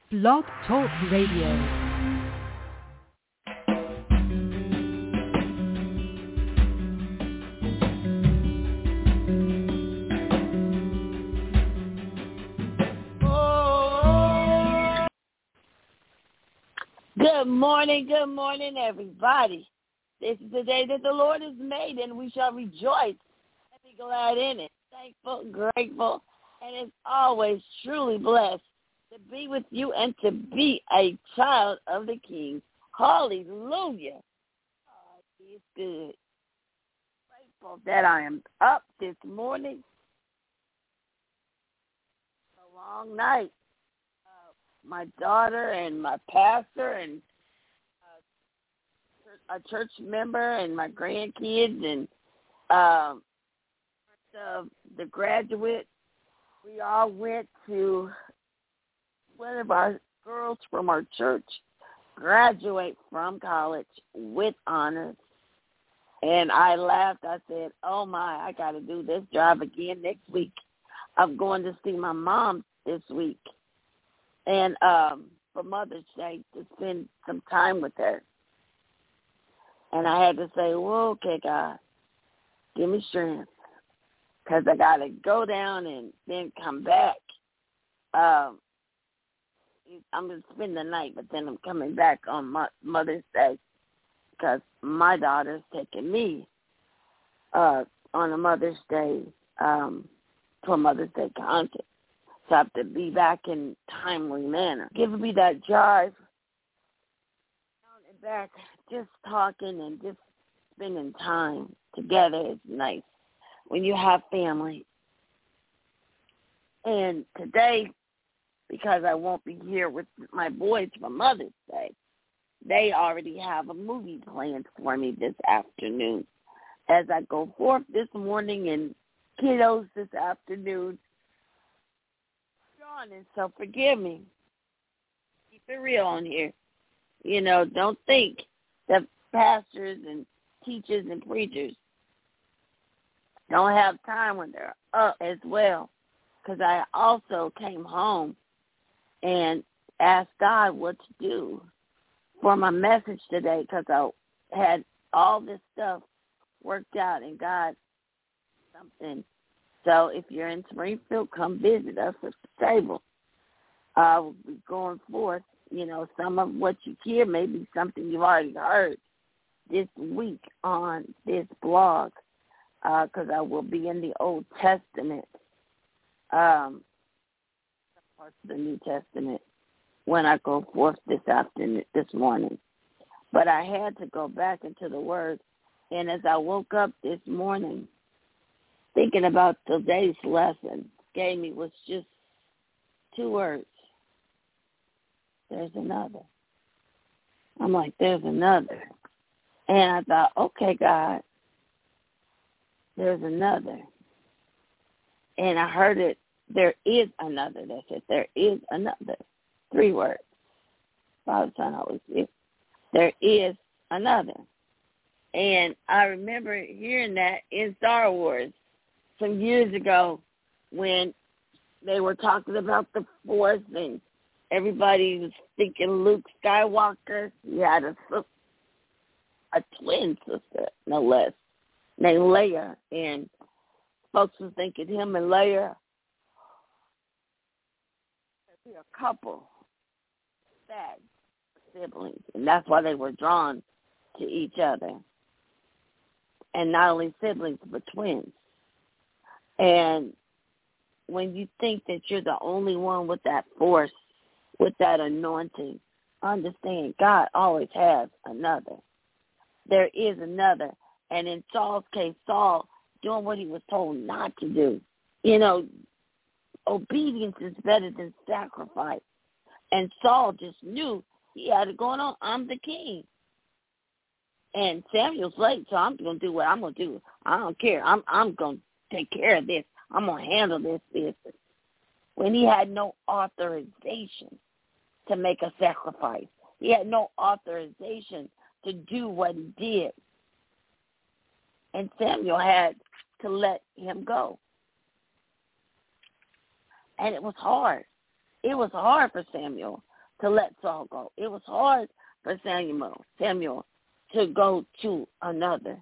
Blog Talk Radio. Good morning, everybody. This is the day that the Lord has made, and we shall rejoice and be glad in it. Thankful, grateful, and as always, truly blessed to be with you and to be a child of the King. Hallelujah. Oh, he is good. Grateful that I am up this morning. A long night. My daughter and my pastor and a church member and my grandkids and the graduate, we all went to one of our girls from our church graduate from college with honors. And I laughed. I said, oh, my, I got to do this job again next week. I'm going to see my mom this week. And for Mother's Day, to spend some time with her. And I had to say, well, okay, God, give me strength. Because I got to go down and then come back. I'm going to spend the night, but then I'm coming back on Mother's Day because my daughter's taking me on a Mother's Day, to a Mother's Day concert. So I have to be back in timely manner. Giving me that drive down and back, just talking and just spending time together is nice when you have family. And today, because I won't be here with my boys for Mother's Day, they already have a movie planned for me this afternoon. As I go forth this morning and kiddos this afternoon, and so forgive me. Keep it real on here. You know, don't think that pastors and teachers and preachers don't have time when they're up as well. Because I also came home and asked God what to do for my message today because I had all this stuff worked out and God something. So if you're in Springfield, come visit us at the table. We'll be going forth. You know, some of what you hear may be something you've already heard this week on this blog because I will be in the Old Testament, some parts of the New Testament when I go forth this morning. But I had to go back into the Word. And as I woke up this morning, thinking about today's lesson gave me was just 2 words. There's another. I'm like, there's another. And I thought, okay, God, there's another. And I heard it, there is another. That's it. There is another. 3 words. Father, Son, Holy Spirit. There is another. And I remember hearing that in Star Wars some years ago when they were talking about the Force and everybody was thinking Luke Skywalker. He had a twin sister, no less, named Leia. And folks were thinking him and Leia would be a couple, sad siblings. And that's why they were drawn to each other. And not only siblings, but twins. And when you think that you're the only one with that force, with that anointing, understand God always has another. There is another. And in Saul's case, Saul doing what he was told not to do. You know, obedience is better than sacrifice. And Saul just knew he had it going on. I'm the king. And Samuel's late, so I'm going to do what I'm going to do. I don't care. I'm going to take care of this. I'm going to handle this business. When he had no authorization to make a sacrifice. He had no authorization to do what he did. And Samuel had to let him go. And it was hard. It was hard for Samuel to let Saul go. It was hard for Samuel to go to another.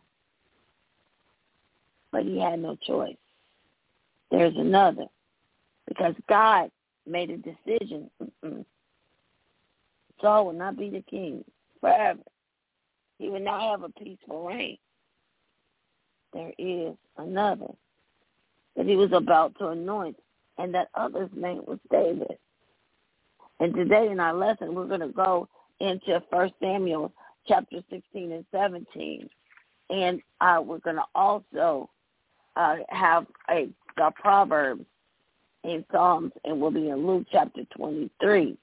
But he had no choice. There's another. Because God made a decision. Saul will not be the king forever. He will not have a peaceful reign. There is another that he was about to anoint, and that other's name was David. And today in our lesson, we're going to go into 1 Samuel chapter 16 and 17. And we're going to also have the Proverbs in Psalms, and we'll be in Luke chapter 23.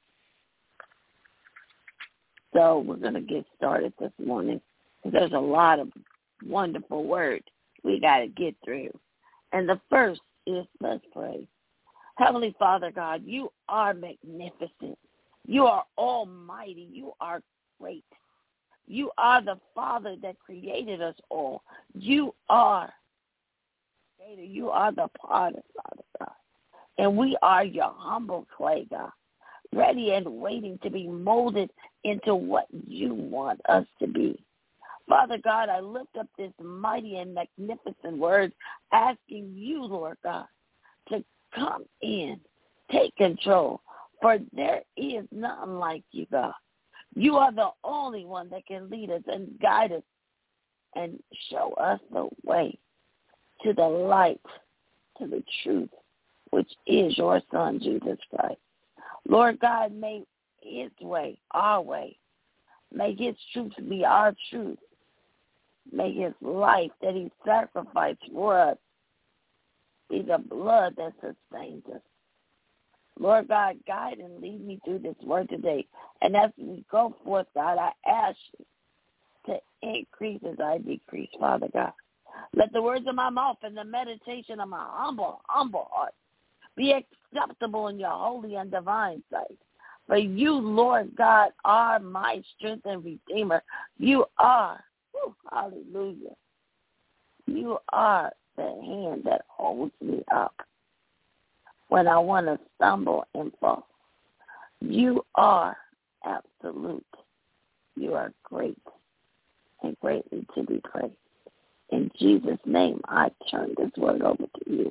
So we're going to get started this morning. There's a lot of wonderful words we got to get through. And the first is, let's pray. Heavenly Father God, you are magnificent. You are almighty. You are great. You are the Father that created us all. You are Creator. You are the Potter, Father God. And we are your humble clay, God, ready and waiting to be molded into what you want us to be. Father God, I lift up this mighty and magnificent word, asking you, Lord God, to come in, take control, for there is none like you, God. You are the only one that can lead us and guide us and show us the way to the light, to the truth, which is your Son, Jesus Christ. Lord God, may his way, our way, may his truth be our truth. May his life that he sacrificed for us be the blood that sustains us. Lord God, guide and lead me through this word today. And as we go forth, God, I ask you to increase as I decrease, Father God. Let the words of my mouth and the meditation of my humble heart be acceptable in your holy and divine sight. For you, Lord God, are my strength and redeemer. You are, hallelujah, you are the hand that holds me up when I want to stumble and fall. You are absolute. You are great and greatly to be praised. In Jesus' name, I turn this word over to you.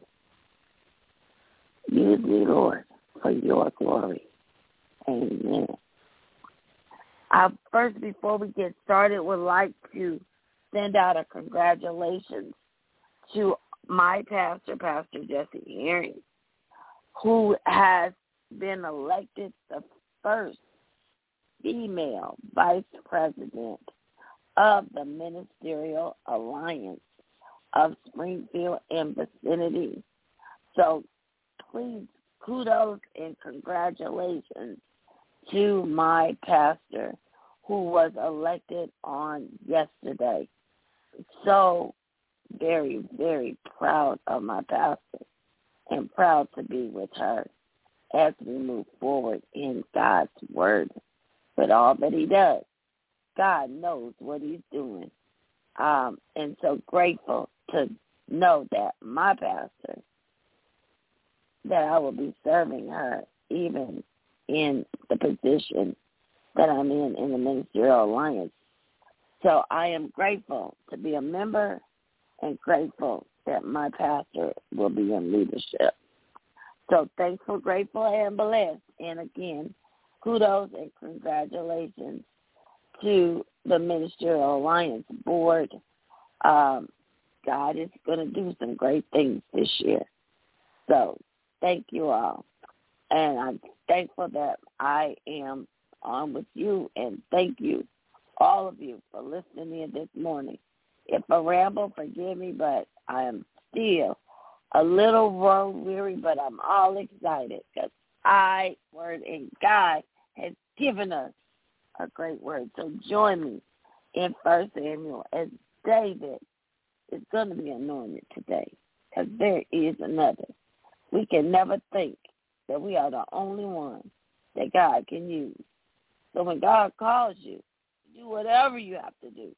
Use me, Lord, for your glory. Amen. First, before we get started, would like to send out a congratulations to my pastor, Pastor Jesse Herring, who has been elected the first female vice president of the Ministerial Alliance of Springfield and vicinity. So please, kudos and congratulations to my pastor who was elected on yesterday. So very, very proud of my pastor and proud to be with her as we move forward in God's word with all that he does. God knows what he's doing. And so grateful to know that my pastor, that I will be serving her even in the position that I'm in the Ministerial Alliance. So I am grateful to be a member and grateful that my pastor will be in leadership. So thankful, grateful, and blessed. And again, kudos and congratulations to the Ministerial Alliance board. God is going to do some great things this year. So thank you all. And I'm thankful that I am on with you, and thank you, all of you, for listening in this morning. If I ramble, forgive me, but I am still a little road weary, but I'm all excited because word and God has given us a great word. So join me in 1 Samuel as David is going to be anointed today, because there is another. We can never think that we are the only one that God can use. So when God calls you, do whatever you have to do,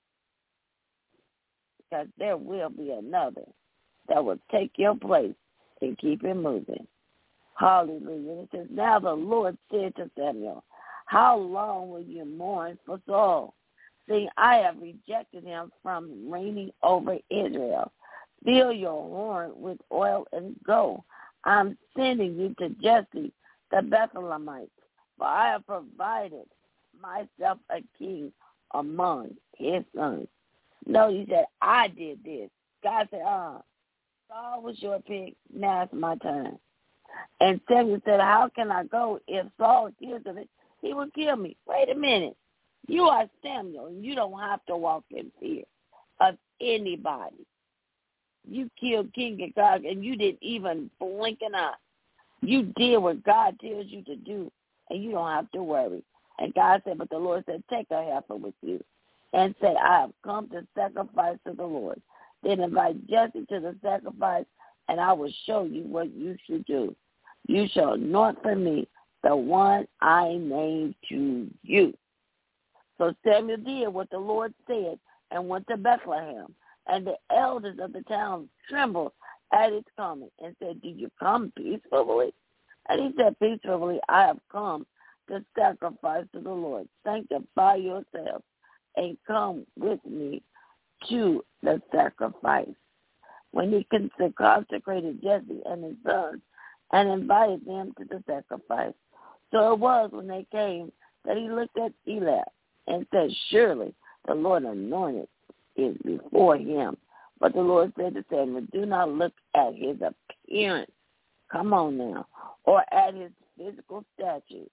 because there will be another that will take your place and keep it moving. Hallelujah. It says, now the Lord said to Samuel, How long will you mourn for Saul? See, I have rejected him from reigning over Israel. Fill your horn with oil and go. I'm sending you to Jesse the Bethlehemite, for I have provided myself a king among his sons. No, he said, I did this. God said, Saul was your pick, now it's my turn. And Samuel said, how can I go? If Saul hears of it, he will kill me. Wait a minute. You are Samuel, and you don't have to walk in fear of anybody. You killed King Agag, and you didn't even blink an eye. You did what God tells you to do, and you don't have to worry. And God said, but the Lord said, take a heifer with you, and said, I have come to sacrifice to the Lord. Then invite Jesse to the sacrifice, and I will show you what you should do. You shall anoint for me the one I named to you. So Samuel did what the Lord said and went to Bethlehem. And the elders of the town trembled at his coming and said, do you come peacefully? And he said, peacefully, I have come to sacrifice to the Lord. Sanctify yourselves and come with me to the sacrifice. When he consecrated Jesse and his sons and invited them to the sacrifice. So it was when they came that he looked at Eliab and said, surely the Lord anointed is before him. But the Lord said to Samuel, do not look at his appearance, come on now, or at his physical stature,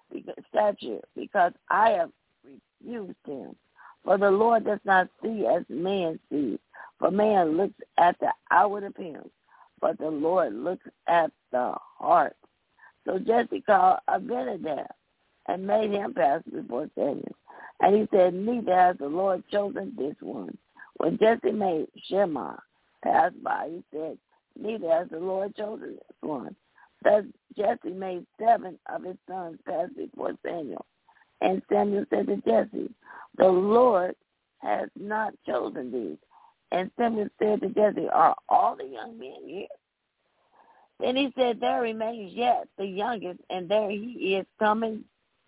because I have refused him. For the Lord does not see as man sees, for man looks at the outward appearance, but the Lord looks at the heart. So Jesse called Abinadab and made him pass before Samuel. And he said, neither has the Lord chosen this one. When Jesse made Shema pass by, he said, neither has the Lord chosen this one. Thus Jesse made 7 of his sons pass before Samuel. And Samuel said to Jesse, the Lord has not chosen these. And Samuel said to Jesse, are all the young men here? Then he said, there remains yet the youngest, and there he is coming.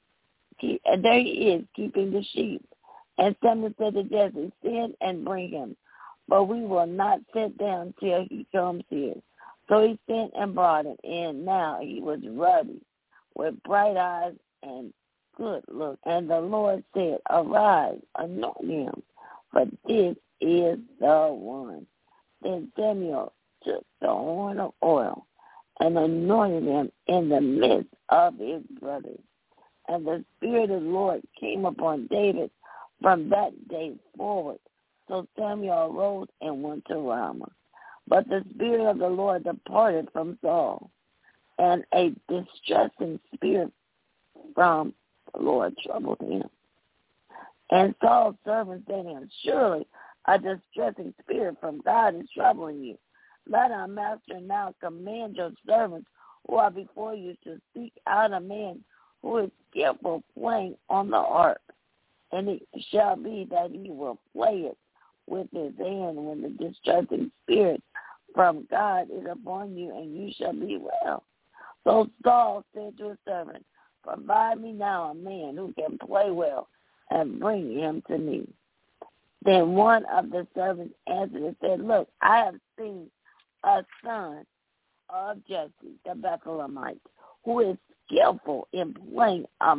And there he is keeping the sheep. And Samuel said to Jesse, send and bring him, but we will not sit down till he comes here. So he sent and brought him, and now he was ruddy, with bright eyes and good look. And the Lord said, arise, anoint him, for this is the one. Then Samuel took the horn of oil and anointed him in the midst of his brothers. And the Spirit of the Lord came upon David from that day forward. So Samuel arose and went to Ramah. But the Spirit of the Lord departed from Saul, and a distressing spirit from the Lord troubled him. And Saul's servants said to him, surely a distressing spirit from God is troubling you. Let our master now command your servants who are before you to seek out a man who is skillful playing on the harp. And it shall be that he will play it with his hand when the distressing spirit from God is upon you, and you shall be well. So Saul said to his servant, provide me now a man who can play well, and bring him to me. Then one of the servants answered and said, look, I have seen a son of Jesse the Bethlehemite, who is skillful in playing a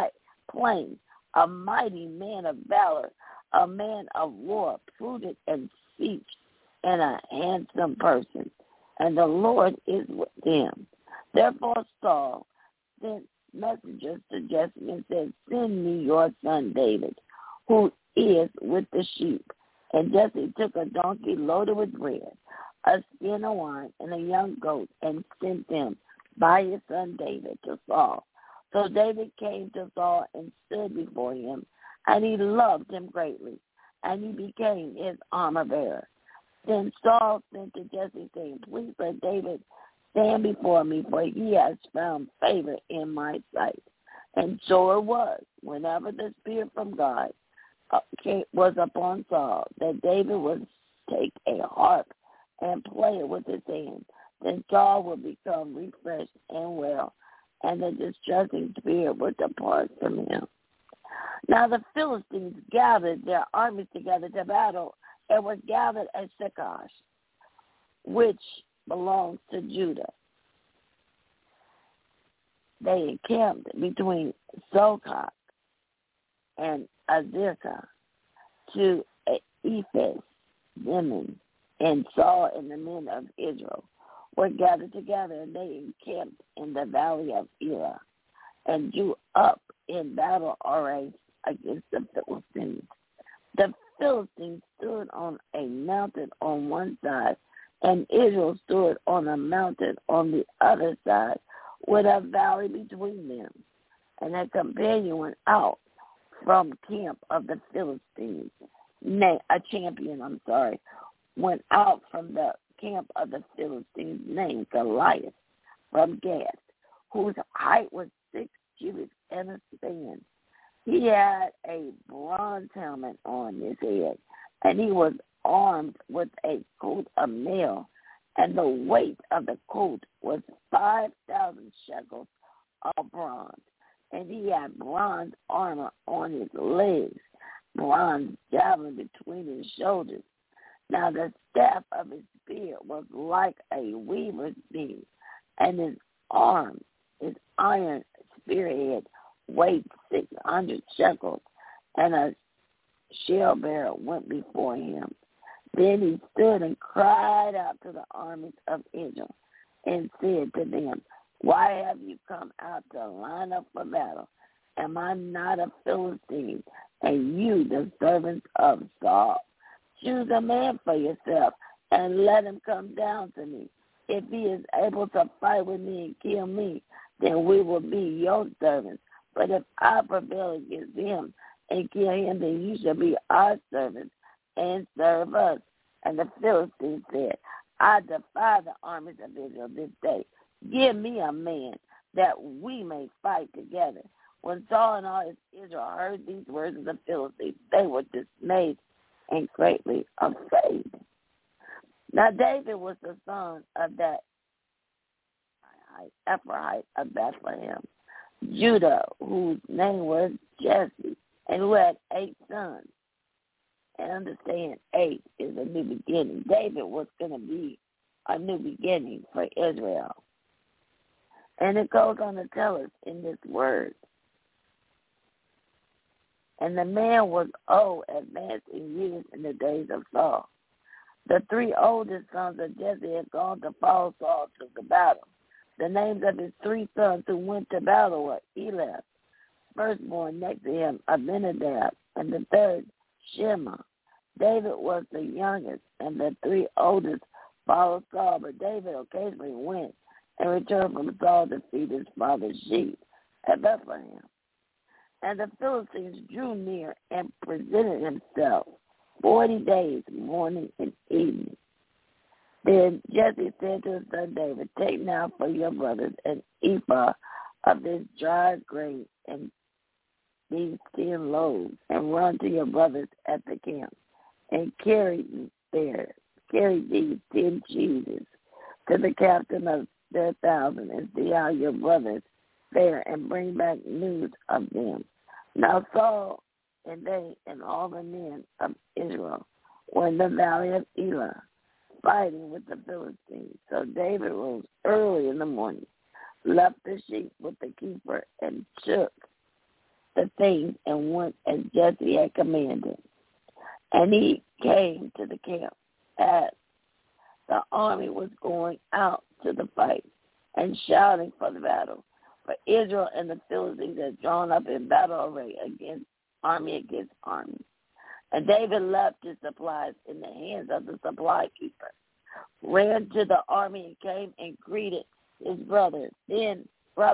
mighty man of valor, a man of war, prudent in speech, and a handsome person, and the Lord is with him. Therefore Saul sent messengers to Jesse and said, send me your son David, who is with the sheep. And Jesse took a donkey loaded with bread, a skin of wine, and a young goat, and sent them by his son David to Saul. So David came to Saul and stood before him, and he loved him greatly, and he became his armor-bearer. Then Saul sent to Jesse, saying, please let David stand before me, for he has found favor in my sight. And so it was, whenever the Spirit from God was upon Saul, that David would take a harp and play it with his hand. Then Saul would become refreshed and well, and the distressing spirit would depart from him. Now the Philistines gathered their armies together to battle and were gathered at Shekash, which belongs to Judah. They encamped between Sokak and Azekah to Ephes, Zemin, and Saul and the men of Israel were gathered together, and they encamped in the valley of Elah and drew up in battle array against the Philistines. The Philistines stood on a mountain on one side, and Israel stood on a mountain on the other side, with a valley between them. And a companion went out from camp of the Philistines. A champion, went out from the camp of the Philistines named Goliath from Gath, whose height was 6 cubits and a span. He had a bronze helmet on his head, and he was armed with a coat of mail, and the weight of the coat was 5,000 shekels of bronze. And he had bronze armor on his legs, bronze javelin between his shoulders. Now the staff of his spear was like a weaver's beam, and his iron spearhead weighed 600 shekels, and a shield bearer went before him. Then he stood and cried out to the armies of Israel and said to them, "Why have you come out to line up for battle? Am I not a Philistine, and you the servants of Saul? Choose a man for yourself and let him come down to me. If he is able to fight with me and kill me, then we will be your servants. But if I prevail against him and kill him, then you shall be our servants and serve us." And the Philistines said, "I defy the armies of Israel this day. Give me a man that we may fight together." When Saul and all his Israel heard these words of the Philistines, they were dismayed and greatly afraid. Now David was the son of that Ephraite of Bethlehem, Judah, whose name was Jesse, and who had 8 sons. And understand, 8 is a new beginning. David was going to be a new beginning for Israel. And it goes on to tell us in this word. And the man was old, advanced in years in the days of Saul. The 3 oldest sons of Jesse had gone to follow Saul to the battle. The names of his 3 sons who went to battle were Eliab, firstborn next to him, Abinadab, and the third, Shema. David was the youngest, and the 3 oldest followed Saul, but David occasionally went and returned from Saul to feed his father's sheep at Bethlehem. And the Philistines drew near and presented himself 40 days, morning and evening. Then Jesse said to his son David, "Take now for your brothers an ephah of this dried grain and these 10 loaves, and run to your brothers at the camp, and carry these 10 cheeses to the captain of their 1,000, and see how your brothers fare, and bring back news of them." Now Saul and they and all the men of Israel were in the valley of Elah, fighting with the Philistines. So David rose early in the morning, left the sheep with the keeper, and took the things and went as Jesse had commanded. And he came to the camp as the army was going out to the fight and shouting for the battle. For Israel and the Philistines had drawn up in battle array against army. And David left his supplies in the hands of the supply keeper, ran to the army and came and greeted his brothers. Then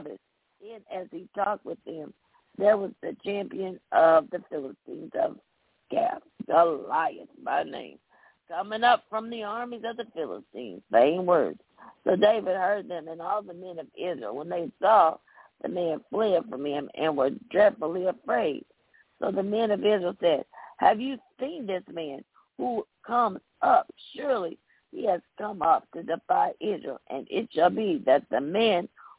as he talked with them, there was the champion of the Philistines of Gath, Goliath by name, coming up from the armies of the Philistines, saying words. So David heard them, and all the men of Israel, when they saw the man, fled from him and were dreadfully afraid. So the men of Israel said, "Have you seen this man who comes up? Surely he has come up to defy Israel, and it shall be that the man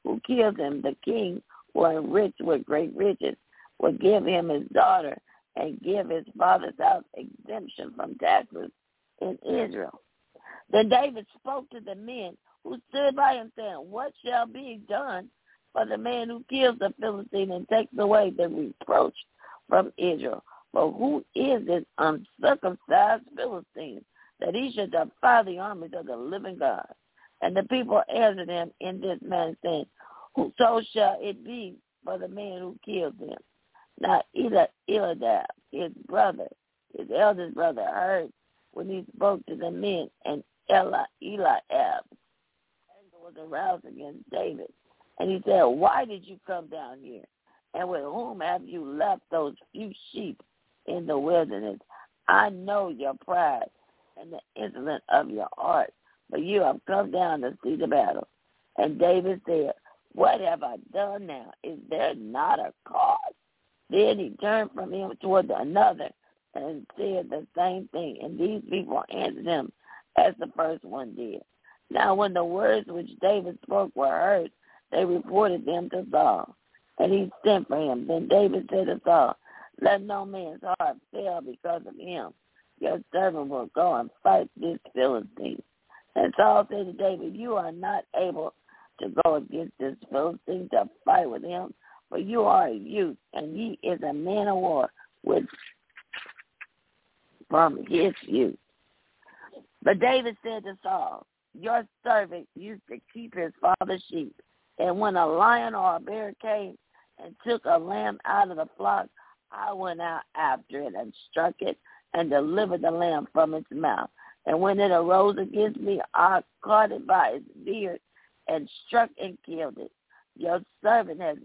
who kills him, the king will enrich with great riches, will give him his daughter, and give his father's house exemption from taxes in Israel. Then David spoke to the men who stood by him, saying, what shall be done for the man who kills the Philistine and takes away the reproach from Israel? For who is this uncircumcised Philistine, that he should defy the armies of the living God? And the people answered him in this manner, saying, so shall it be for the man who kills him. Now Eliab, his brother, his eldest brother, heard when he spoke to the men, and Eliab was aroused against David. And he said, why did you come down here? And with whom have you left those few sheep in the wilderness? I know your pride and the insolence of your heart, but you have come down to see the battle. And David said, what have I done now? Is there not a cause? Then he turned from him toward another and said the same thing. And these people answered him as the first one did. Now when the words which David spoke were heard, they reported them to Saul. And he sent for him. Then David said to Saul, let no man's heart fail because of him. Your servant will go and fight this Philistine. And Saul said to David, you are not able to go against this Philistine to fight with him, for you are a youth, and he is a man of war from his youth. But David said to Saul, your servant used to keep his father's sheep, and when a lion or a bear came and took a lamb out of the flock, I went out after it and struck it and delivered the lamb from its mouth. And when it arose against me, I caught it by its beard and struck and killed it. Your servant has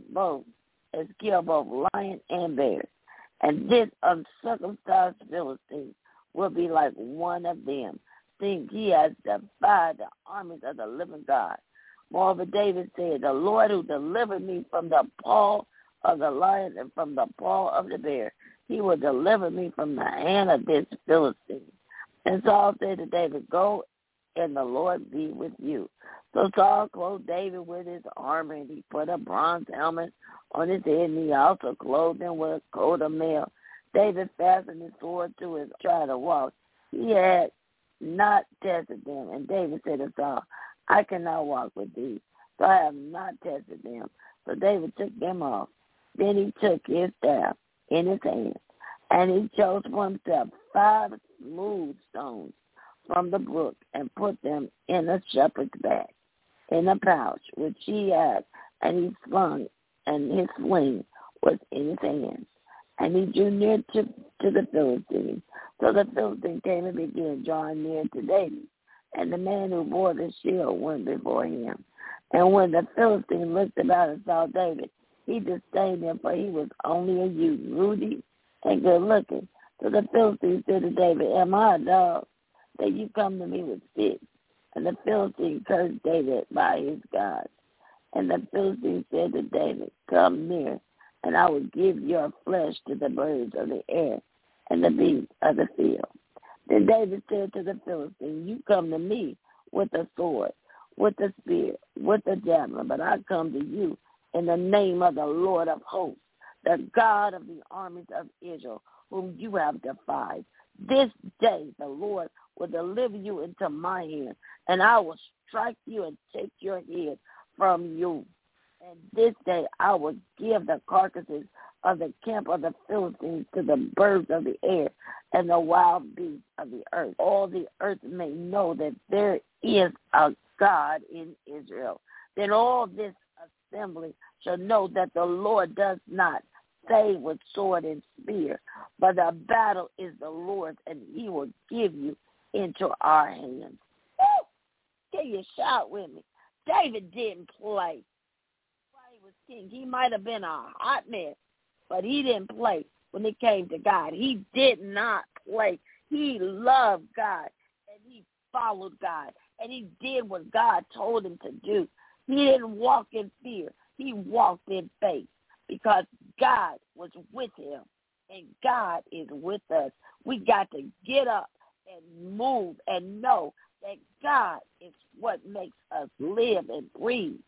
killed both lion and bear. And this uncircumcised Philistine will be like one of them, seeing he has defied the armies of the living God. Moreover, David said, the Lord who delivered me from the paw of the lion and from the paw of the bear, he will deliver me from the hand of this Philistine. And Saul said to David, go, and the Lord be with you. So Saul clothed David with his armor, and he put a bronze helmet on his head, and he also clothed him with a coat of mail. David fastened his sword to his try to walk. He had not tested them. And David said to Saul, I cannot walk with thee, so I have not tested them. So David took them off. Then he took his staff in his hand, and he chose for himself 5 smooth stones from the brook and put them in a shepherd's bag, in a pouch which he had, and he slung, and his sling was in his hand. And he drew near to the Philistine. So the Philistine came and began drawing near to David. And the man who bore the shield went before him. And when the Philistine looked about and saw David, he disdained him, for he was only a youth, ruddy and good-looking. So the Philistine said to David, am I a dog that you come to me with sticks? And the Philistine cursed David by his gods. And the Philistine said to David, come near, and I will give your flesh to the birds of the air and the beasts of the field. Then David said to the Philistine, you come to me with a sword, with a spear, with a javelin, but I come to you in the name of the Lord of hosts, the God of the armies of Israel, whom you have defied. This day the Lord will deliver you into my hand, and I will strike you and take your head from you. And this day I will give the carcasses of the camp of the Philistines to the birds of the air and the wild beasts of the earth. All the earth may know that there is a God in Israel. Then all this assembly shall know that the Lord does not save with sword and spear, but the battle is the Lord's, and he will give you into our hands. Woo! Can you shout with me? David didn't play. While he was king, he might have been a hot mess, but he didn't play when it came to God. He did not play. He loved God, and he followed God, and he did what God told him to do. He didn't walk in fear. He walked in faith because God was with him, and God is with us. We got to get up and move and know that God is what makes us live and breathe.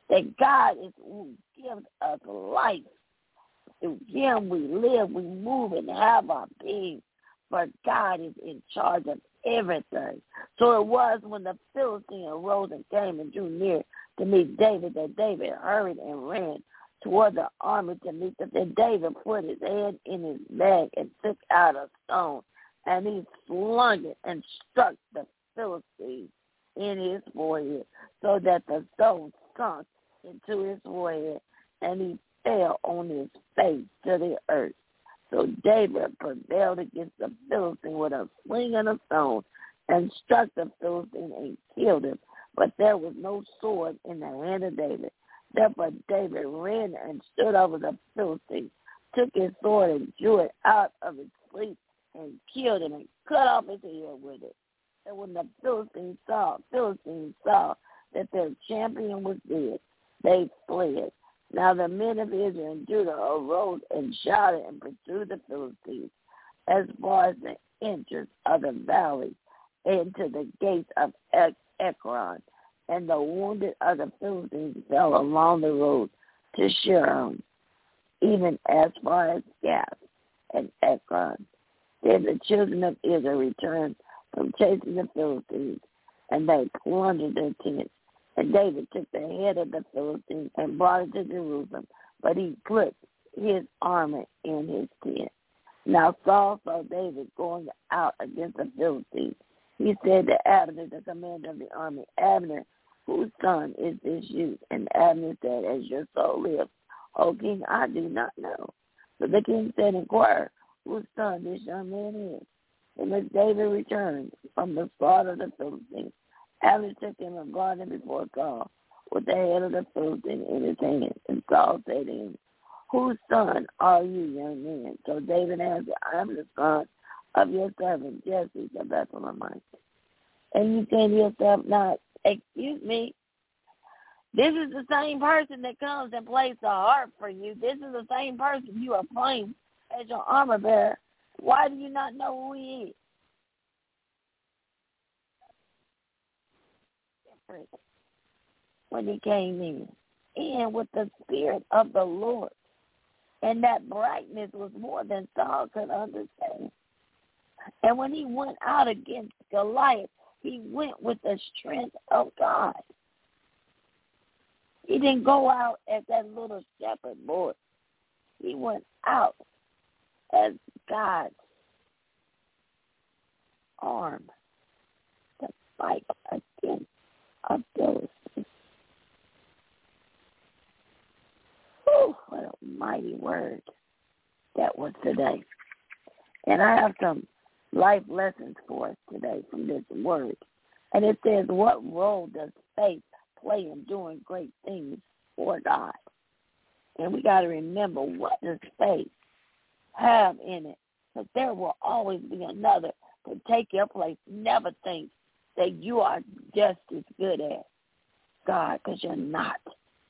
that God is who gives us life. Through him we live, we move, and have our being. For God is in charge of everything. So it was when the Philistine arose and came and drew near to meet David that David hurried and ran toward the army to meet them. Then David put his hand in his bag and took out a stone, and he flung it and struck the Philistine in his forehead, so that the stone sunk into his forehead, and he fell on his face to the earth. So David prevailed against the Philistine with a sling and a stone, and struck the Philistine and killed him. But there was no sword in the hand of David. Therefore David ran and stood over the Philistine, took his sword and drew it out of its sleeve, and killed him and cut off his head with it. And when the Philistines saw that their champion was dead, they fled. Now the men of Israel and Judah arose and shouted and pursued the Philistines as far as the entrance of the valley into the gates of Ekron. And the wounded of the Philistines fell along the road to Sharon, even as far as Gath and Ekron. Then the children of Israel returned from chasing the Philistines, and they plundered their tents. And David took the head of the Philistines and brought it to Jerusalem, but he put his armor in his tent. Now Saul saw David going out against the Philistines. He said to Abner, the commander of the army, Abner, whose son is this youth? And Abner said, as your soul lives, O king, I do not know. But the king said, inquire whose son this young man is. And as David returned from the slaughter of the Philistines, Abner took him and brought him before Saul with the head of the Philistine in his hand. And Saul said to him, whose son are you, young man? So David answered, I am the son of your servant Jesse the Bethlehemite. And you say to yourself, now, excuse me, this is the same person that comes and plays the harp for you. This is the same person you are playing as your armor bearer. Why do you not know who he is? When he came in with the Spirit of the Lord. And that brightness was more than Saul could understand. And when he went out against Goliath, he went with the strength of God. He didn't go out as that little shepherd boy. He went out as God's arm to fight against a Philistine. What a mighty word that was today. And I have some life lessons for us today from this word. And it says, what role does faith play in doing great things for God? And we got to remember, what does faith have in it? Because there will always be another to take your place. Never think that you are just as good as God, because you're not.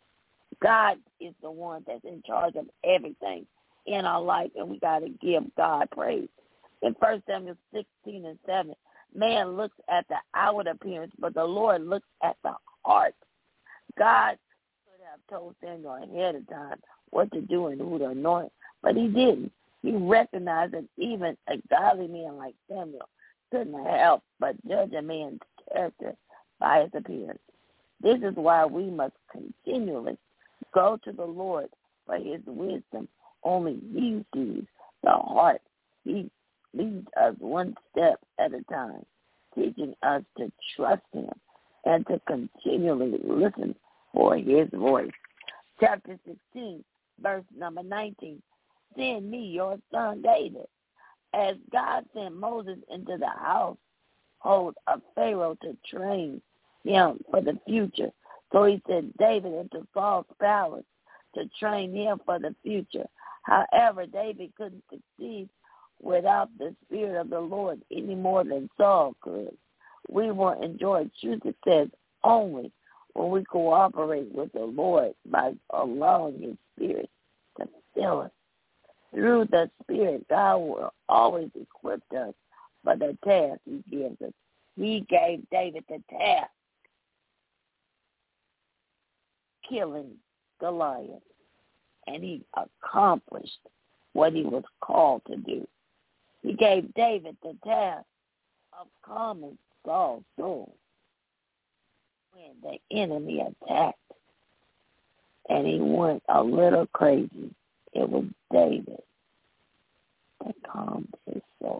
God is the one that's in charge of everything in our life, and we got to give God praise. In 1 Samuel 16:7, man looks at the outward appearance, but the Lord looks at the heart. God could have told Samuel ahead of time what to do and who to anoint, but he didn't. He recognized that even a godly man like Samuel couldn't help but judge a man's character by his appearance. This is why we must continually go to the Lord for his wisdom. Only he sees the heart. He leads us one step at a time, teaching us to trust him and to continually listen for his voice. Chapter 16, verse number 19. Send me your son David. As God sent Moses into the household of Pharaoh to train him for the future, so he sent David into Saul's palace to train him for the future. However, David couldn't succeed without the Spirit of the Lord any more than Saul could. We will enjoy true success only when we cooperate with the Lord by allowing his Spirit to fill us. Through the Spirit, God will always equip us for the task he gives us. He gave David the task. killing Goliath, and he accomplished what he was called to do. He gave David the task of calming Saul's soul when the enemy attacked, and he went a little crazy. It was David that calmed his soul.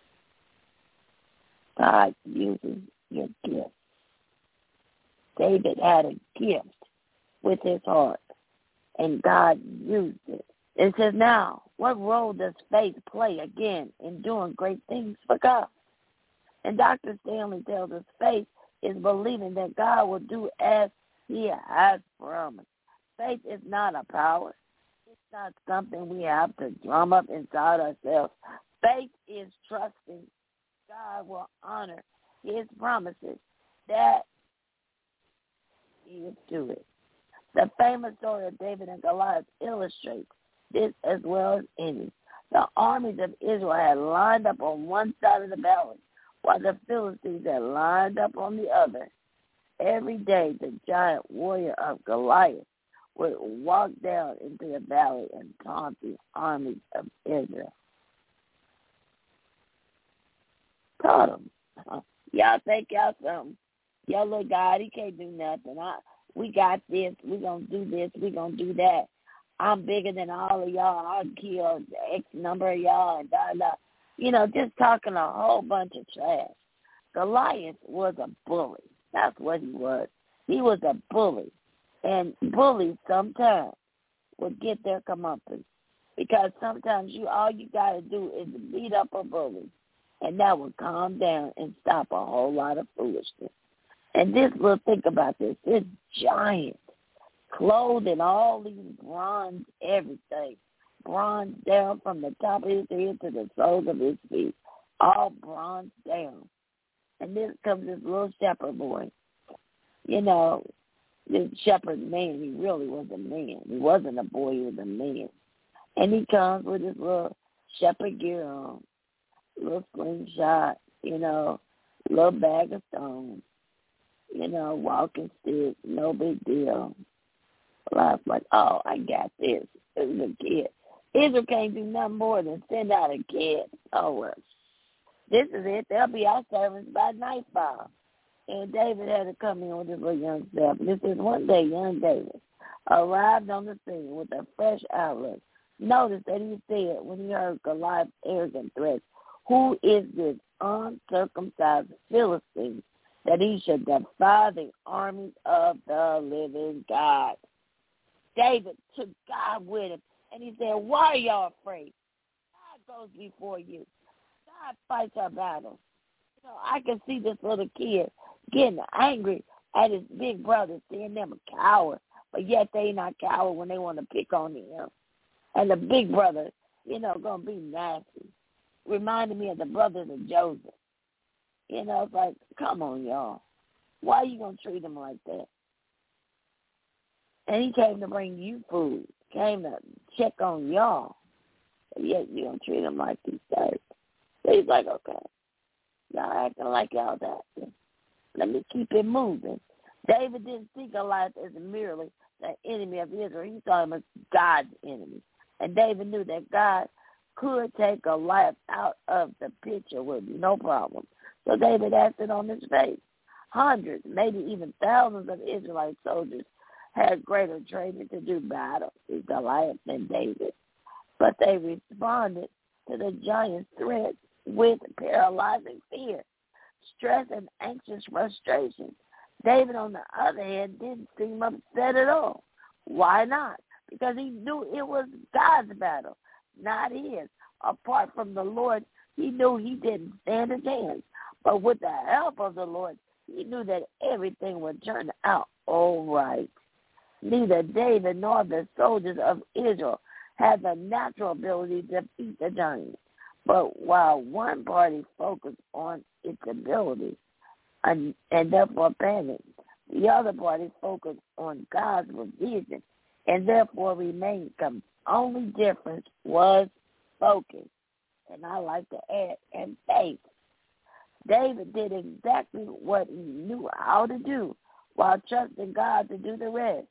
God uses your gift. David had a gift with his heart, and God used it. It says, now, what role does faith play, again, in doing great things for God? And Dr. Stanley tells us faith is believing that God will do as he has promised. Faith is not a power. It's not something we have to drum up inside ourselves. Faith is trusting God will honor his promises, that he will do it. The famous story of David and Goliath illustrates this as well as any. The armies of Israel had lined up on one side of the valley, while the Philistines had lined up on the other. Every day the giant warrior of Goliath would walk down into the valley and taunt the armies of Israel. Taught them. Y'all think y'all something. Y'all look, God, he can't do nothing. We got this. We're going to do this. We're going to do that. I'm bigger than all of y'all. I'll kill X number of y'all and da. You know, just talking a whole bunch of trash. Goliath was a bully. That's what he was. He was a bully. And bullies sometimes would get their comeuppance, because sometimes all you got to do is beat up a bully, and that will calm down and stop a whole lot of foolishness. And think about this. This giant, clothed in all these bronze everything, bronze down from the top of his head to the soles of his feet, all bronze down. And then comes this little shepherd boy. You know, this shepherd man, he really was a man. He wasn't a boy, he was a man. And he comes with his little shepherd gear on, little slingshot, little bag of stones, walking stick, no big deal. Well, I was like, oh, I got this. This is a kid. Israel can't do nothing more than send out a kid. Oh, well, this is it. They'll be our servants by nightfall. And David had to come in with his little young self. This is one day, young David arrived on the scene with a fresh outlook. Notice that he said, when he heard Goliath's arrogant threats, who is this uncircumcised Philistine that he should defy the armies of the living God? David took God with him, and he said, why are y'all afraid? God goes before you. God fights our battles. I can see this little kid getting angry at his big brother, seeing them a coward, but yet they not coward when they want to pick on him. And the big brother, going to be nasty. Reminded me of the brothers of Joseph. It's like, come on, y'all. Why are you going to treat him like that? And he came to bring you food, came to check on y'all, but yet you don't treat him like these guys. So he's like, okay, y'all acting like y'all that. Let me keep it moving. David didn't see Goliath as merely the enemy of Israel. He saw him as God's enemy. And David knew that God could take Goliath out of the picture with no problem. So David acted on his faith. Hundreds, maybe even thousands of Israelite soldiers had greater training to do battle with Goliath than David. But they responded to the giant's threat with paralyzing fear, stress, and anxious frustration. David, on the other hand, didn't seem upset at all. Why not? Because he knew it was God's battle, not his. Apart from the Lord, he knew he didn't stand a chance. But with the help of the Lord, he knew that everything would turn out all right. Neither David nor the soldiers of Israel had the natural ability to defeat the giant. But while one party focused on its ability and therefore panicked, the other party focused on God's provision and therefore remained calm. Only difference was focus, and I like to add, and faith. David did exactly what he knew how to do while trusting God to do the rest.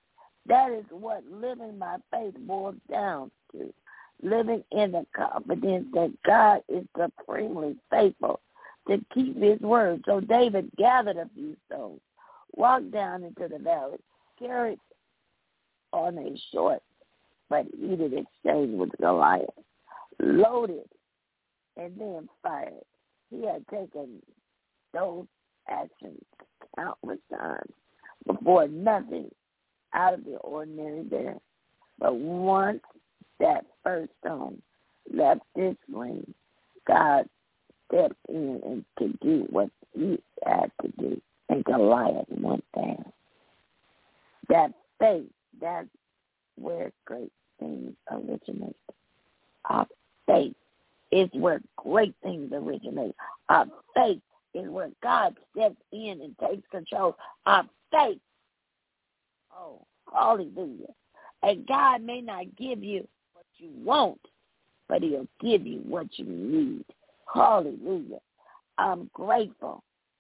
That is what living by faith boils down to. Living in the confidence that God is supremely faithful to keep his word. So David gathered a few stones, walked down into the valley, carried on a short but heated exchange with Goliath, loaded, and then fired. He had taken those actions countless times before, nothing out of the ordinary there. But once that first stone left this sling, God stepped in and to do what he had to do, and Goliath went down. That faith, that's where great things originate. Our faith is where great things originate. Our faith is where God steps in and takes control. Our faith, oh, hallelujah. And God may not give you what you want, but he'll give you what you need. Hallelujah. I'm grateful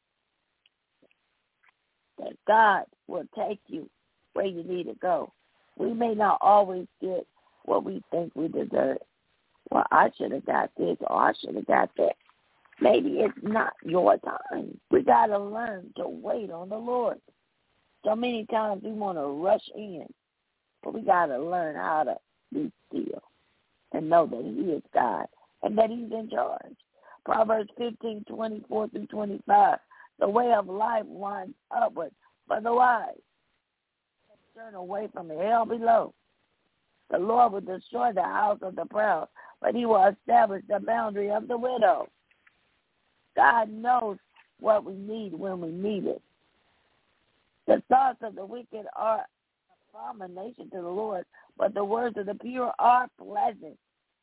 that God will take you where you need to go. We may not always get what we think we deserve. Well, I should have got this or I should have got that. Maybe it's not your time. We got to learn to wait on the Lord. So many times we want to rush in, but we got to learn how to be still and know that he is God and that he's in charge. Proverbs 15:24-25, the way of life winds upward for the wise. Turn away from the hell below. The Lord will destroy the house of the proud, but he will establish the boundary of the widow. God knows what we need when we need it. The thoughts of the wicked are abomination to the Lord, but the words of the pure are pleasant.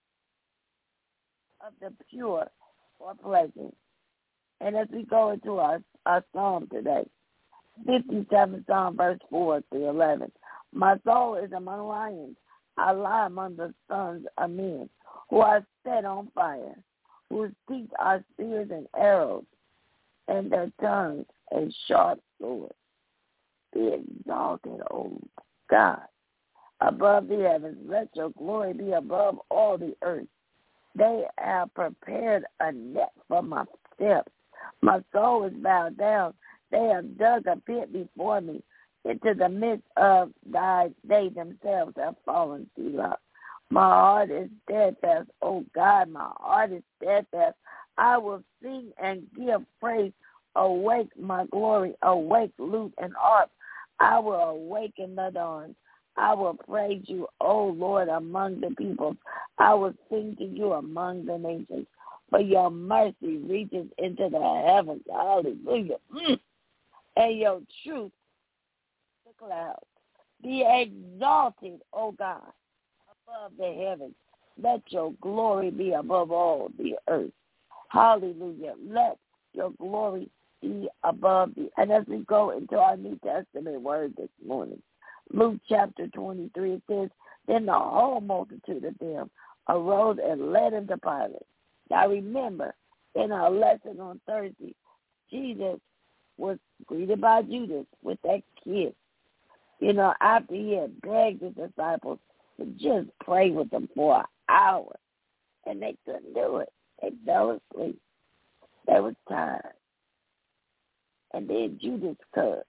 Of the pure are pleasant. And as we go into our psalm today, 57 Psalm, verse 4-11. My soul is among lions. I lie among the sons of men, who are set on fire, whose teeth are spears and arrows, and their tongues a sharp sword. Be exalted, O God, above the heavens. Let your glory be above all the earth. They have prepared a net for my steps. My soul is bowed down. They have dug a pit before me. Into the midst of they themselves have fallen, Selah. My heart is steadfast, O God, my heart is steadfast. I will sing and give praise. Awake, my glory, awake, lute and harp. I will awaken the dawn. I will praise you, O Lord, among the peoples. I will sing to you among the nations. For your mercy reaches into the heavens. Hallelujah. And your truth the clouds. Be exalted, O God, above the heavens. Let your glory be above all the earth. Hallelujah. Let your glory be above the... And as we go into our New Testament word this morning, Luke chapter 23, it says, Then the whole multitude of them arose and led him to Pilate. Now remember, in our lesson on Thursday, Jesus was greeted by Judas with that kiss. You know, after he had begged his disciples to just pray with them for an hour. And they couldn't do it. They fell asleep. They was tired. And then Judas comes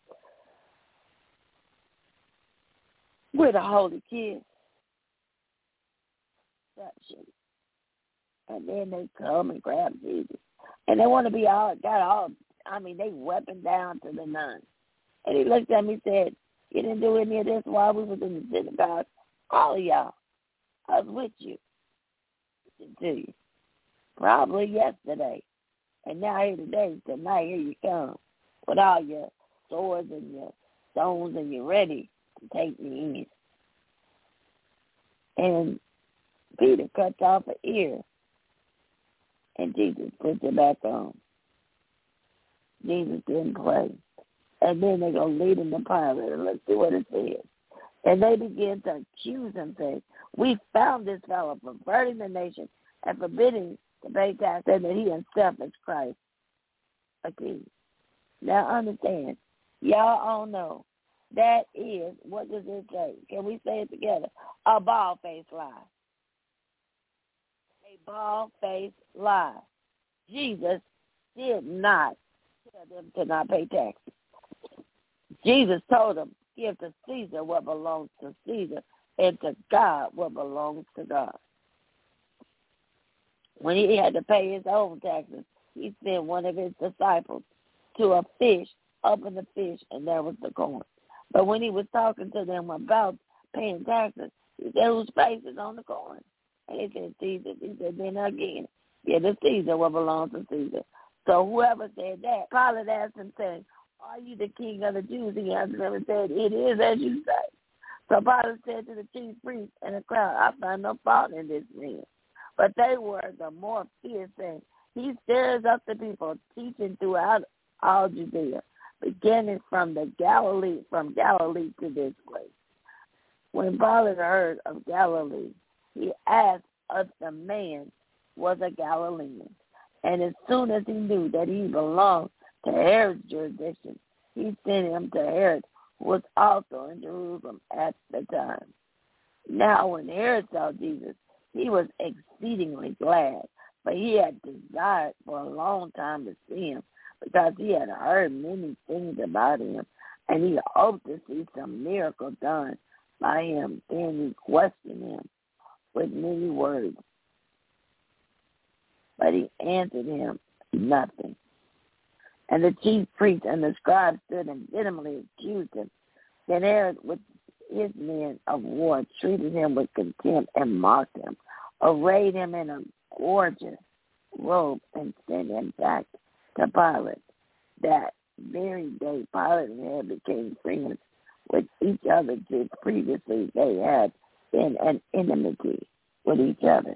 with a holy kiss. And then they come and grab Jesus. And they want to be they weapon down to the none. And he looked at me and said, you didn't do any of this while we was in the synagogue. All of y'all. I was with you. To you. Probably yesterday. And now here today, tonight, here you come. With all your swords and your stones and you're ready to take me in. And Peter cuts off an ear. And Jesus puts it back on. Jesus didn't play. And then they're going to lead him to Pilate. And let's see what it says. And they begin to accuse him, saying, we found this fellow perverting the nation and forbidding to pay tax, and that he himself is Christ, a king. Now understand, y'all all know That is, what does it say? Can we say it together? A bald-faced lie. A bald-faced lie. Jesus did not tell them to not pay taxes. Jesus told them, give to Caesar what belongs to Caesar, and to God what belongs to God. When he had to pay his own taxes, he sent one of his disciples to a fish, opened the fish, and there was the coin. But when he was talking to them about paying taxes, he said, whose face is on the coin? And he said, Caesar. He said, then again, give to Caesar what belongs to Caesar. So whoever said that, Pilate asked him, saying, are you the king of the Jews? He answered them and said, it is as you say. So Pilate said to the chief priests and the crowd, I find no fault in this man. But they were the more fierce, saying, he stirs up the people, teaching throughout all Judea, beginning from Galilee to this place. When Pilate heard of Galilee, he asked if the man was a Galilean. And as soon as he knew that he belonged to Herod's jurisdiction, he sent him to Herod, who was also in Jerusalem at the time. Now when Herod saw Jesus, he was exceedingly glad, for he had desired for a long time to see him, because he had heard many things about him, and he hoped to see some miracle done by him. Then he questioned him with many words, but he answered him nothing. And the chief priests and the scribes stood and vehemently accused him. Then Herod, with his men of war, treated him with contempt and mocked him, arrayed him in a gorgeous robe, and sent him back to Pilate. That very day, Pilate and Herod became friends with each other, since previously they had been an enmity with each other.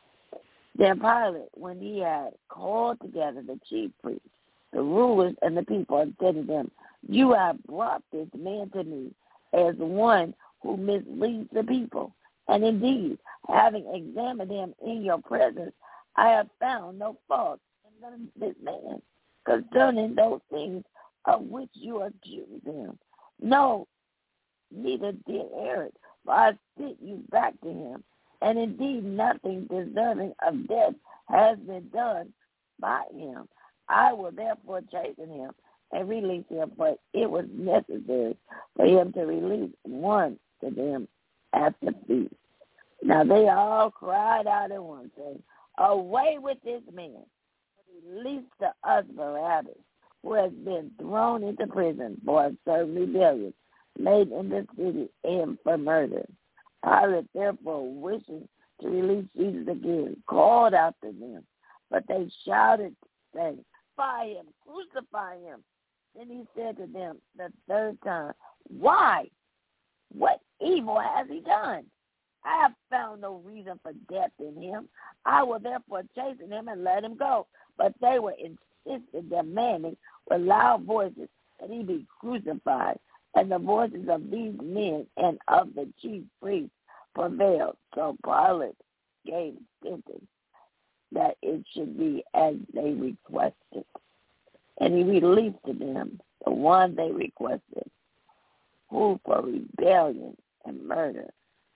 Then Pilate, when he had called together the chief priests, the rulers, and the people, and said to them, you have brought this man to me as one who misleads the people. And indeed, having examined him in your presence, I have found no fault in this man concerning those things of which you accuse him. No, neither did Herod, for I sent you back to him. And indeed, nothing deserving of death has been done by him. I will therefore chasten him and release him, but it was necessary for him to release one to them at the feast. Now they all cried out at once, saying, away with this man. Release to us Barabbas, who has been thrown into prison for a certain rebellion made in the city and for murder. Pilate, therefore, wishing to release Jesus again, called out to them, but they shouted, saying, crucify him, crucify him. Then he said to them the third time, why? What evil has he done? I have found no reason for death in him. I will therefore chasten him and let him go. But they were insistent, demanding with loud voices that he be crucified. And the voices of these men and of the chief priests prevailed. So Pilate gave sentence that it should be as they requested. And he released to them the one they requested, who for rebellion and murder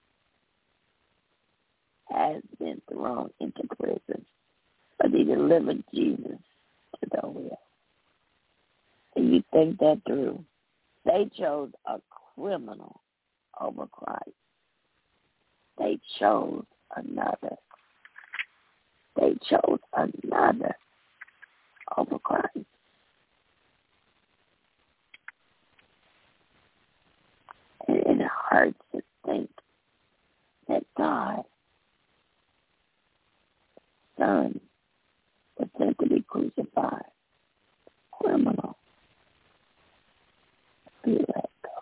has been thrown into prison. But he delivered Jesus to the will. And you think that through. They chose a criminal over Christ. They chose another. They chose another over Christ. And it hurts to think that God's Son was sent to be crucified. Criminal. Be let go.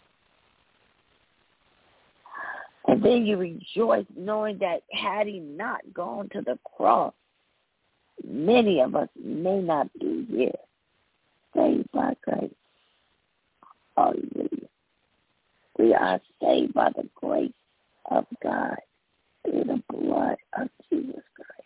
And then you rejoice knowing that had he not gone to the cross, many of us may not be here. Saved by grace. Hallelujah. We are saved by the grace of God through the blood of Jesus Christ.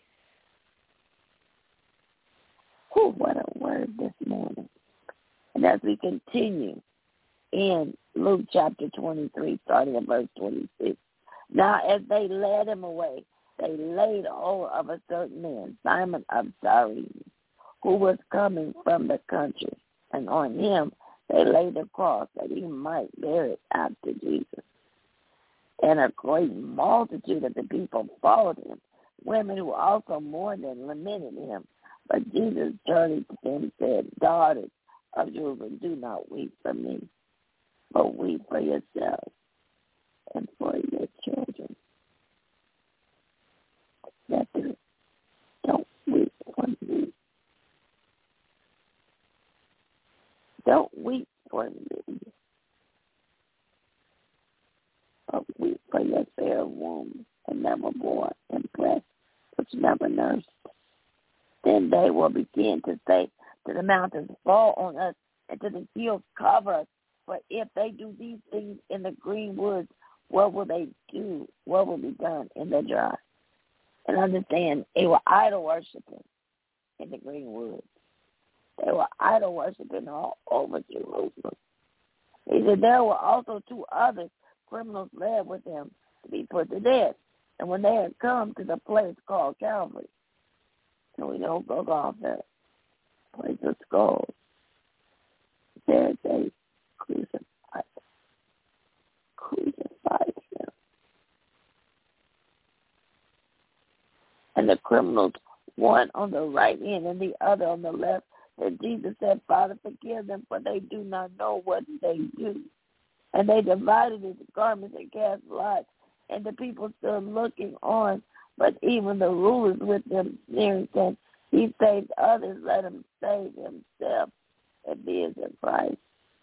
Oh, what a word this morning. And as we continue in Luke chapter 23, starting at verse 26. Now as they led him away, they laid hold of a certain man, Simon of Cyrene, who was coming from the country, and on him they laid a cross that he might bear it after Jesus. And a great multitude of the people followed him, women who also mourned and lamented him. But Jesus turning to them and said, Daughters of Jerusalem, do not weep for me, but weep for yourselves and for your children. Don't weep for me. Don't weep for me, but weep for your fair womb and never bore, and breast which never nursed. Then they will begin to say to the mountains, fall on us, and to the hills, cover us. For if they do these things in the green woods, what will they do? What will be done in the dry? And understand, they were idol worshiping in the green woods. They were idol worshiping all over Jerusalem. He said there were also 2 other criminals led with him to be put to death. And when they had come to the place called Calvary, and we don't go off that place of skulls, there they crucified him. And the criminals, one on the right hand and the other on the left, and Jesus said, Father, forgive them, for they do not know what they do. And they divided his garments and cast lots, and the people stood looking on. But even the rulers with them sneering, saying, He saved others, let him save himself, if he is the Christ.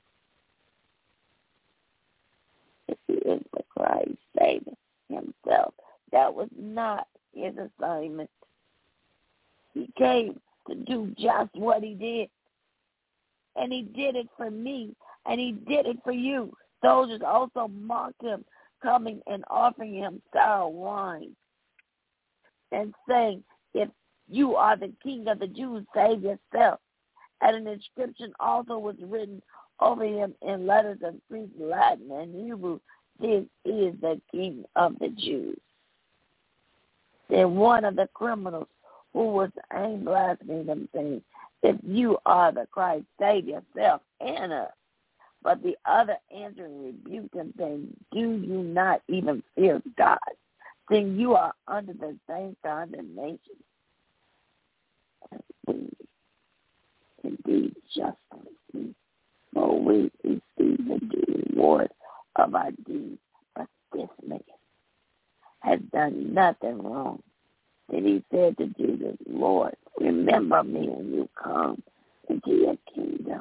If he is the Christ, save himself. That was not his assignment. He came to do just what he did. And he did it for me, and he did it for you. Soldiers also mocked him, coming and offering him sour wine, and saying, if you are the king of the Jews, save yourself. And an inscription also was written over him in letters of Greek, Latin, and Hebrew, this is the king of the Jews. Then one of the criminals who was aimed blasphemed him, saying, if you are the Christ, save yourself and us. But the other answering rebuked him, saying, do you not even fear God, seeing you are under the same condemnation? And we indeed justly, for we receive the reward of our deeds. But this man has done nothing wrong. Then he said to Jesus, Lord, remember me when you come into your kingdom.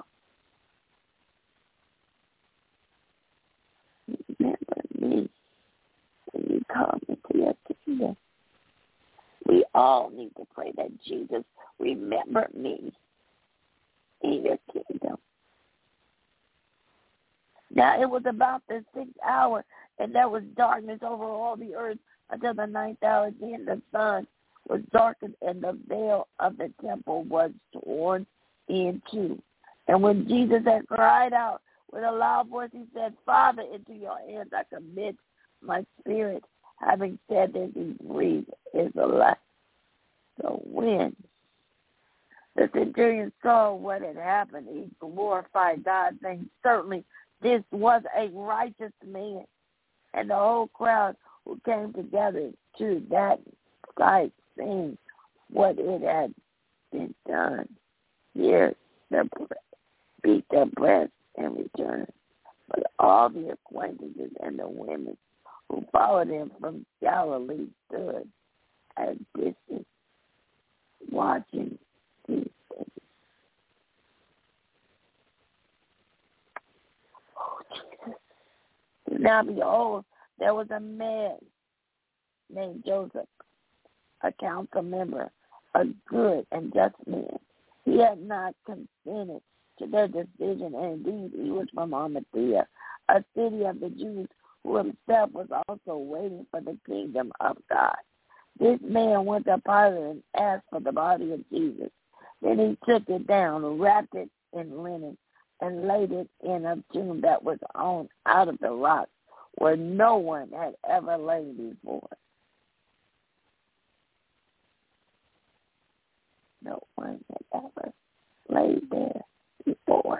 Remember me when you come into your kingdom. We all need to pray that Jesus, remember me in your kingdom. Now it was about the 6th hour, and there was darkness over all the earth until the 9th hour. Then the sun was darkened, and the veil of the temple was torn in two. And when Jesus had cried out with a loud voice, he said, Father, into your hands I commit my spirit. Having said this, he breathed his last. So when the centurion saw what had happened, he glorified God, saying, certainly this was a righteous man. And the whole crowd who came together to that sight, seeing what it had been done, here beat their breasts and returned. But all the acquaintances and the women who followed him from Galilee stood at a distance, watching these things. Oh, Jesus. Now behold, there was a man named Joseph, a council member, a good and just man. He had not consented to their decision, and indeed he was from Arimathea, a city of the Jews, who himself was also waiting for the kingdom of God. This man went to Pilate and asked for the body of Jesus. Then he took it down, wrapped it in linen, and laid it in a tomb that was hewn out of the rock where no one had ever lain before. No one had ever laid there before.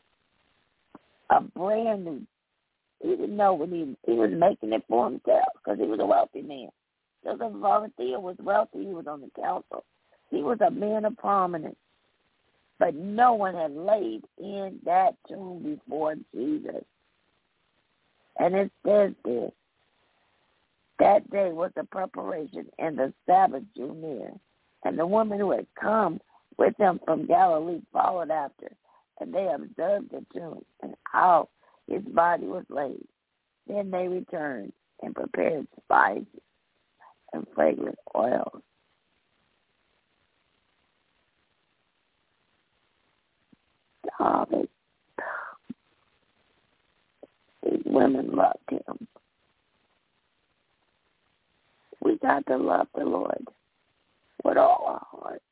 A brand new. He didn't know when he was making it for himself because he was a wealthy man. Joseph of Arimathea was wealthy. He was on the council. He was a man of prominence. But no one had laid in that tomb before Jesus. And it says this, that day was the preparation and the Sabbath drew near. And the woman who had come with him from Galilee followed after. And they observed the tomb and how his body was laid. Then they returned and prepared spices and fragrant oils. These women loved him. We got to love the Lord with all our heart.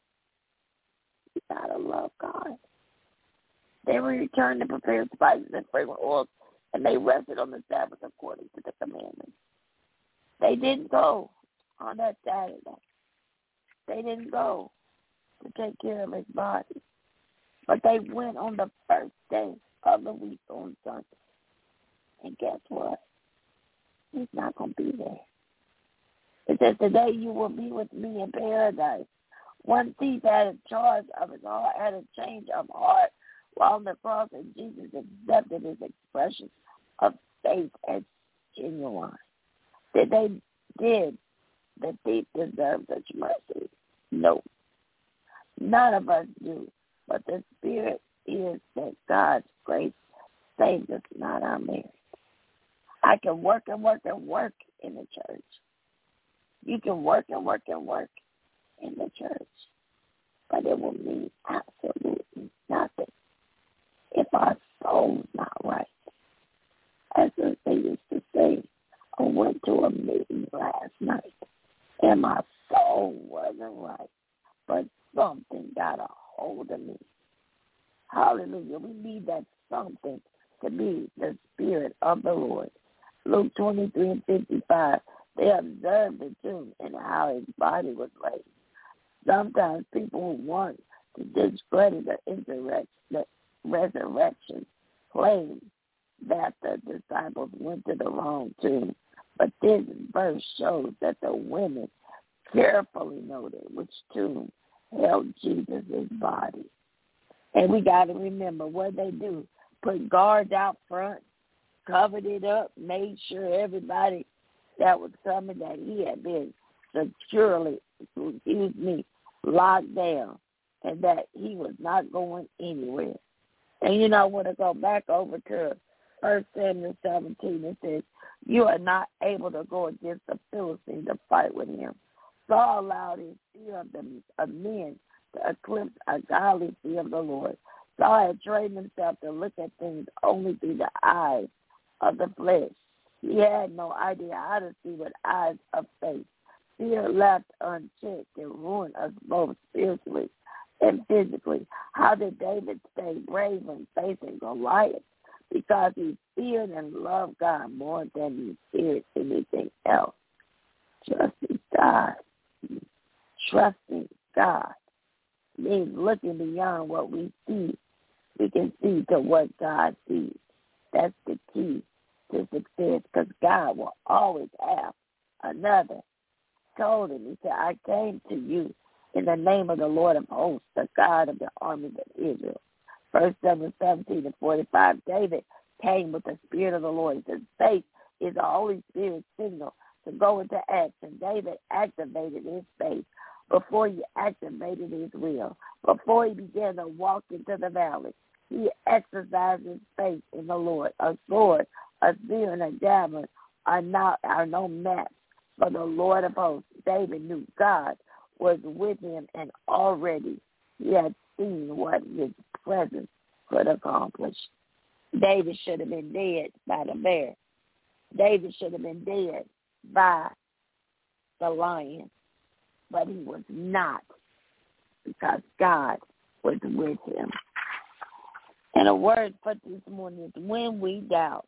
We got to love God. They returned to prepare spices and fragrant oils, and they rested on the Sabbath according to the commandments. They didn't go on that Saturday. They didn't go to take care of his body. But they went on the first day of the week on Sunday. And guess what? He's not going to be there. It says, today you will be with me in paradise. One thief had a charge of his heart, had a change of heart while on the cross, and Jesus accepted his expression of faith as genuine. Did the thief deserve such mercy? No. None of us do. But the Spirit is that God's grace saves us, not our merit. I can work and work and work in the church. You can work and work and work in the church. But it will mean absolutely nothing if our soul's not right. As they used to say, I went to a meeting last night and my soul wasn't right, but something got a hold of me. Hallelujah. We need that something to be the Spirit of the Lord. Luke 23:55, they observed the tomb and how his body was laid. Sometimes people who want to discredit the resurrection claim that the disciples went to the wrong tomb. But this verse shows that the women carefully noted which tomb held Jesus' body. And we got to remember what they do. Put guards out front, covered it up, made sure everybody that was coming that he had been securely, locked down, and that he was not going anywhere. And you know, when I go back over to 1 Samuel 17, it says, you are not able to go against the Philistine to fight with him. Saul allowed his fear of men to eclipse a godly fear of the Lord. Saul had trained himself to look at things only through the eyes of the flesh. He had no idea how to see with eyes of faith. Fear left unchecked and ruined us both spiritually and physically. How did David stay brave when facing Goliath? Because he feared and loved God more than he feared anything else. Trusting God. Trusting God means looking beyond what we see. We can see to what God sees. That's the key to success, because God will always have another. Told him, he said, I came to you in the name of the Lord of hosts, the God of the armies of Israel. 1 Samuel 17:45, David came with the Spirit of the Lord. He said, faith is the Holy Spirit's signal to go into action. David activated his faith before he activated his will. Before he began to walk into the valley, he exercised his faith in the Lord. A sword, a spear, and a javelin are no match for the Lord of hosts. David knew God was with him, and already he had seen what his presence could accomplish. David should have been dead by the bear. David should have been dead by the lion, but he was not, because God was with him. And a word for this morning is when we doubt,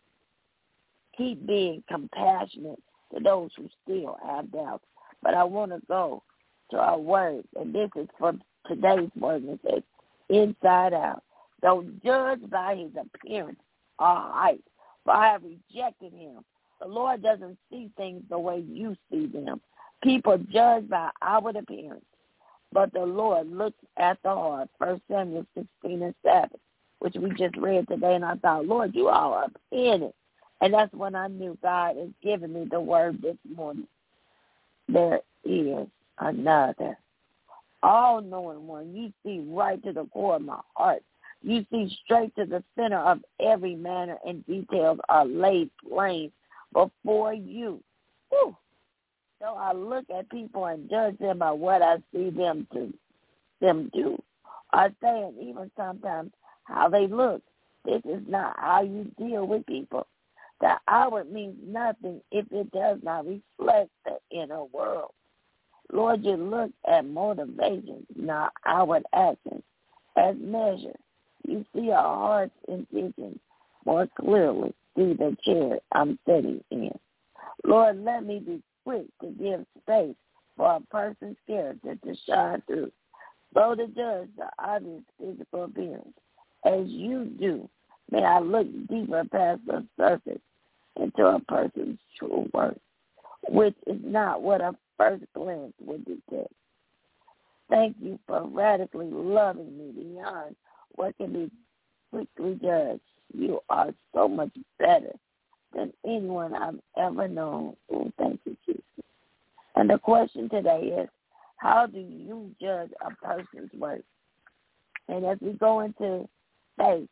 keep being compassionate to those who still have doubts. But I want to go to our word, and this is from today's word. It says, inside out. Don't judge by his appearance or height, for I have rejected him. The Lord doesn't see things the way you see them. People judge by outward appearance, but the Lord looks at the heart. 1 Samuel 16:7, which we just read today, and I thought, Lord, you are up in it. And that's when I knew God has given me the word this morning. There is another all-knowing one. You see right to the core of my heart. You see straight to the center of every manner, and details are laid plain before you. Whew. So I look at people and judge them by what I see them do. I say, and even sometimes how they look. This is not how you deal with people. The outward means nothing if it does not reflect the inner world. Lord, you look at motivations, not outward actions, as measured. You see our heart's intentions more clearly through the chair I'm sitting in. Lord, let me be quick to give space for a person's character to shine through, so to judge the obvious physical appearance. As you do, may I look deeper past the surface into a person's true worth, which is not what a first glance would detect. Thank you for radically loving me beyond what can be quickly judged. You are so much better than anyone I've ever known. Oh, thank you, Jesus. And the question today is, how do you judge a person's worth? And as we go into faith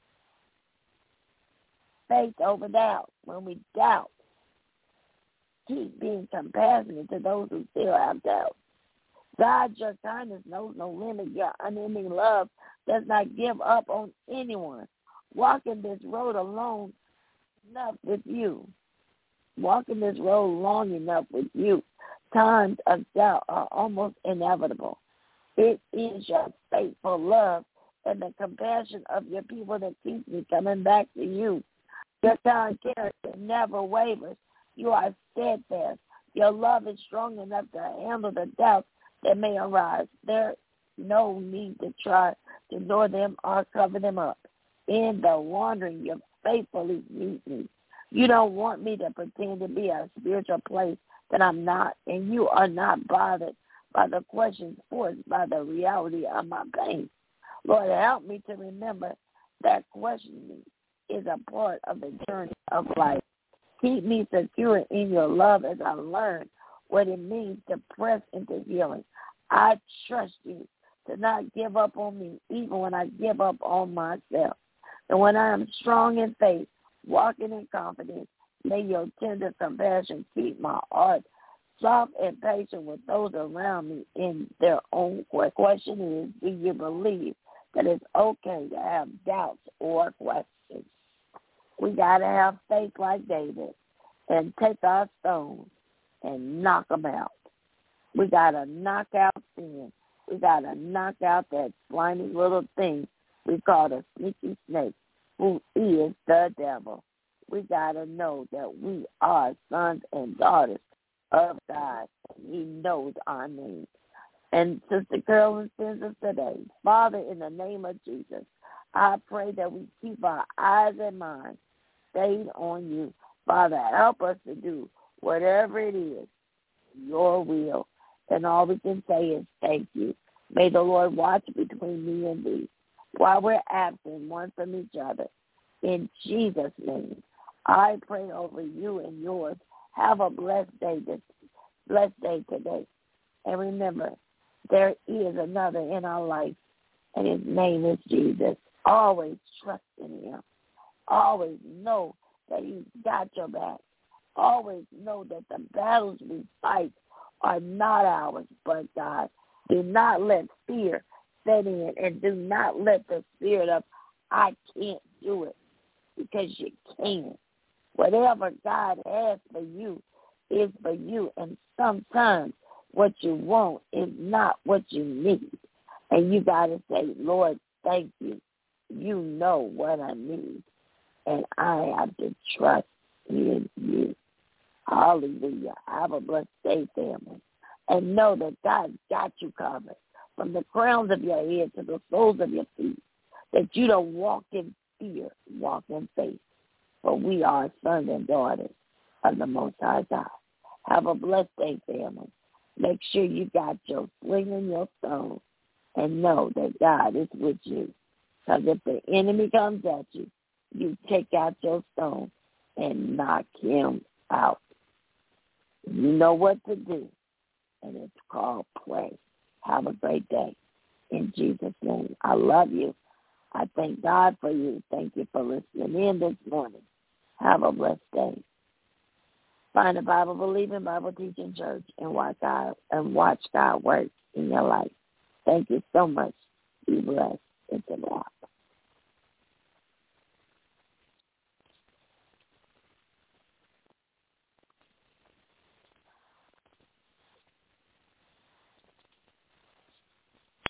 over doubt, when we doubt, keep being compassionate to those who still have doubt. God, your kindness knows no limit. Your unending love does not give up on anyone. Walking this road alone enough with you. Walking this road long enough with you. Times of doubt are almost inevitable. It is your faithful love and the compassion of your people that keeps me coming back to you. Your kind character never wavers. You are steadfast. Your love is strong enough to handle the doubts that may arise. There's no need to try to ignore them or cover them up. In the wandering, you faithfully meet me. You don't want me to pretend to be a spiritual place that I'm not, and you are not bothered by the questions forced by the reality of my pain. Lord, help me to remember that questioning is a part of the journey of life. Keep me secure in your love as I learn what it means to press into healing. I trust you to not give up on me, even when I give up on myself. And when I am strong in faith, walking in confidence, may your tender compassion keep my heart soft and patient with those around me in their own way. The question is, do you believe that it's okay to have doubts or questions? We got to have faith like David and take our stones and knock them out. We got to knock out sin. We got to knock out that slimy little thing we call the sneaky snake, who is the devil. We got to know that we are sons and daughters of God, and he knows our name. And Sister Carolyn sends us today, Father, in the name of Jesus, I pray that we keep our eyes and minds stayed on you. Father, help us to do whatever it is, your will. And all we can say is thank you. May the Lord watch between me and thee while we're absent one from each other. In Jesus' name, I pray over you and yours. Have a blessed day today. And remember, there is another in our life, and his name is Jesus. Always trust in him. Always know that he's got your back. Always know that the battles we fight are not ours, but God. Do not let fear set in, and do not let the spirit of I can't do it, because you can. Whatever God has for you is for you, and sometimes what you want is not what you need. And you got to say, Lord, thank you. You know what I need, and I have to trust in you. Hallelujah. Have a blessed day, family. And know that God got you covered from the crowns of your head to the soles of your feet, that you don't walk in fear, walk in faith. For we are sons and daughters of the Most High God. Have a blessed day, family. Make sure you got your sling and your stone, and know that God is with you. Because if the enemy comes at you, you take out your stone and knock him out. You know what to do, and it's called pray. Have a great day. In Jesus' name, I love you. I thank God for you. Thank you for listening in this morning. Have a blessed day. Find a Bible-believing, Bible-teaching church and watch God work in your life. Thank you so much. Be blessed.